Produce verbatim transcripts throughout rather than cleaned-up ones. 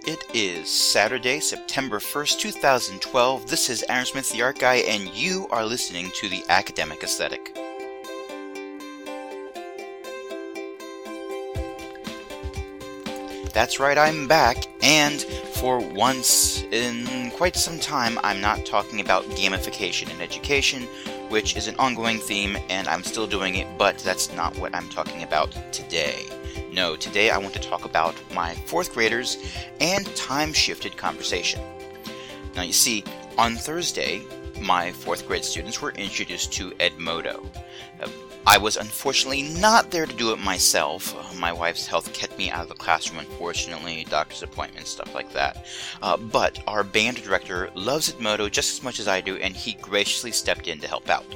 It is Saturday, September first, two thousand twelve. This is Aaron Smith, the Art Guy, and you are listening to The Academic Aesthetic. That's right, I'm back, and for once in quite some time, I'm not talking about gamification in education, which is an ongoing theme, and I'm still doing it, but that's not what I'm talking about today. No, today I want to talk about my fourth graders and time-shifted conversation. Now you see, on Thursday, my fourth grade students were introduced to Edmodo. Uh, I was unfortunately not there to do it myself. Uh, my wife's health kept me out of the classroom, unfortunately, doctor's appointments, stuff like that. Uh, but our band director loves Edmodo just as much as I do, and he graciously stepped in to help out.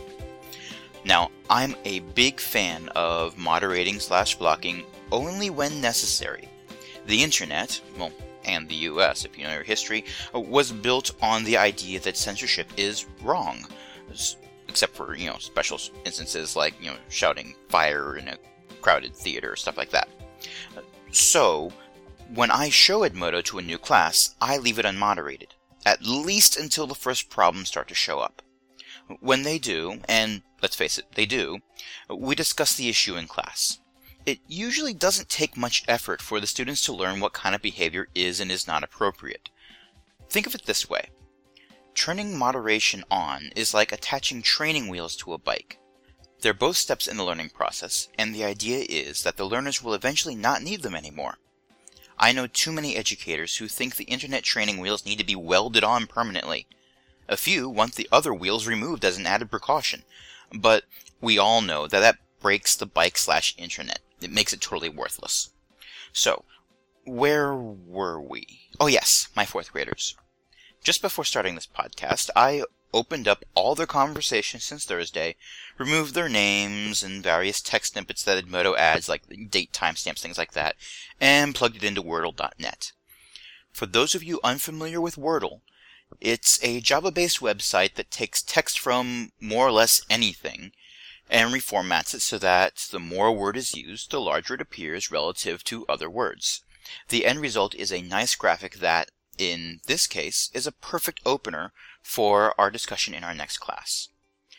Now, I'm a big fan of moderating slash blocking only when necessary. The internet, well, and the U S, if you know your history, was built on the idea that censorship is wrong. Except for, you know, special instances like, you know, shouting fire in a crowded theater, stuff like that. So, when I show Edmodo to a new class, I leave it unmoderated, at least until the first problems start to show up. When they do, and let's face it, they do, we discuss the issue in class. It usually doesn't take much effort for the students to learn what kind of behavior is and is not appropriate. Think of it this way. Turning moderation on is like attaching training wheels to a bike. They're both steps in the learning process, and the idea is that the learners will eventually not need them anymore. I know too many educators who think the internet training wheels need to be welded on permanently. A few want the other wheels removed as an added precaution, but we all know that that breaks the bike slash internet. It makes it totally worthless. So, where were we? Oh yes, my fourth graders. Just before starting this podcast, I opened up all their conversations since Thursday, removed their names and various text snippets that Edmodo adds, like date timestamps, things like that, and plugged it into Wordle dot net. For those of you unfamiliar with Wordle, it's a Java-based website that takes text from more or less anything and reformats it so that the more a word is used, the larger it appears relative to other words. The end result is a nice graphic that, in this case, is a perfect opener for our discussion in our next class.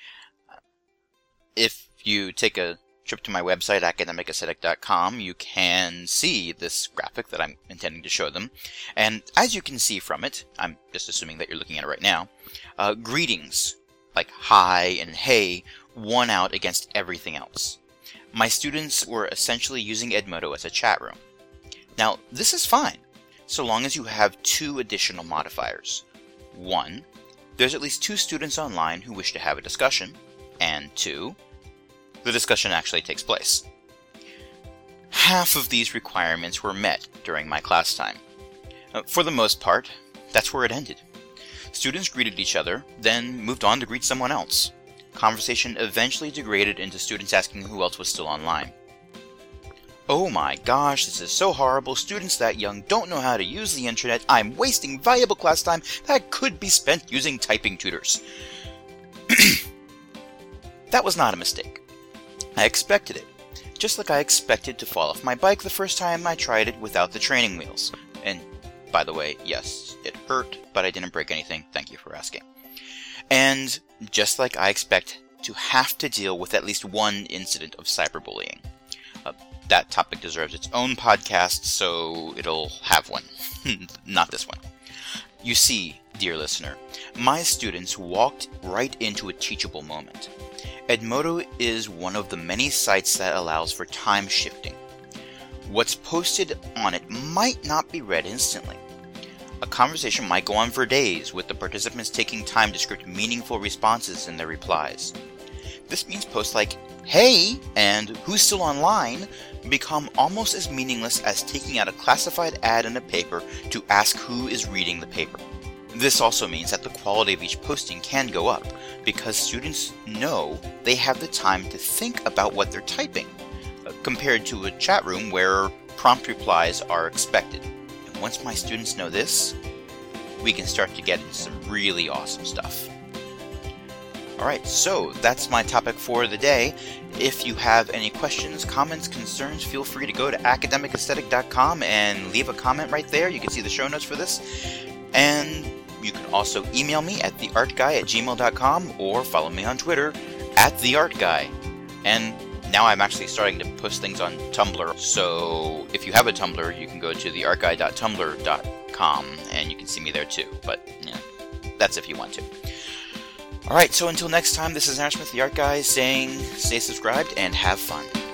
If you take a trip to my website, academic aesthetic dot com, you can see this graphic that I'm intending to show them. And as you can see from it, I'm just assuming that you're looking at it right now, uh, greetings, like hi and hey, won out against everything else. My students were essentially using Edmodo as a chat room. Now, this is fine, so long as you have two additional modifiers. One, there's at least two students online who wish to have a discussion, and two, the discussion actually takes place. Half of these requirements were met during my class time. Uh, for the most part, that's where it ended. Students greeted each other, then moved on to greet someone else. Conversation eventually degraded into students asking who else was still online. Oh my gosh, this is so horrible. Students that young don't know how to use the internet. I'm wasting valuable class time that could be spent using typing tutors. That was not a mistake. I expected it. Just like I expected to fall off my bike the first time I tried it without the training wheels. And by the way, yes, it hurt, but I didn't break anything. Thank you for asking. And just like I expect to have to deal with at least one incident of cyberbullying. Uh, that topic deserves its own podcast, so it'll have one. Not this one. You see, dear listener, my students walked right into a teachable moment. Edmodo is one of the many sites that allows for time shifting. What's posted on it might not be read instantly. A conversation might go on for days, with the participants taking time to script meaningful responses in their replies. This means posts like, hey, and who's still online, become almost as meaningless as taking out a classified ad in a paper to ask who is reading the paper. This also means that the quality of each posting can go up, because students know they have the time to think about what they're typing, compared to a chat room where prompt replies are expected. Once my students know this, we can start to get into some really awesome stuff. Alright, so that's my topic for the day. If you have any questions, comments, concerns, feel free to go to academic aesthetic dot com and leave a comment right there. You can see the show notes for this. And you can also email me at the art guy at gmail dot com or follow me on Twitter at the art guy. And now I'm actually starting to post things on Tumblr, so if you have a Tumblr, you can go to the art guy dot tumblr dot com and you can see me there too. But, yeah, that's if you want to. Alright, so until next time, this is Aaron Smith, the Art Guy, saying stay subscribed and have fun.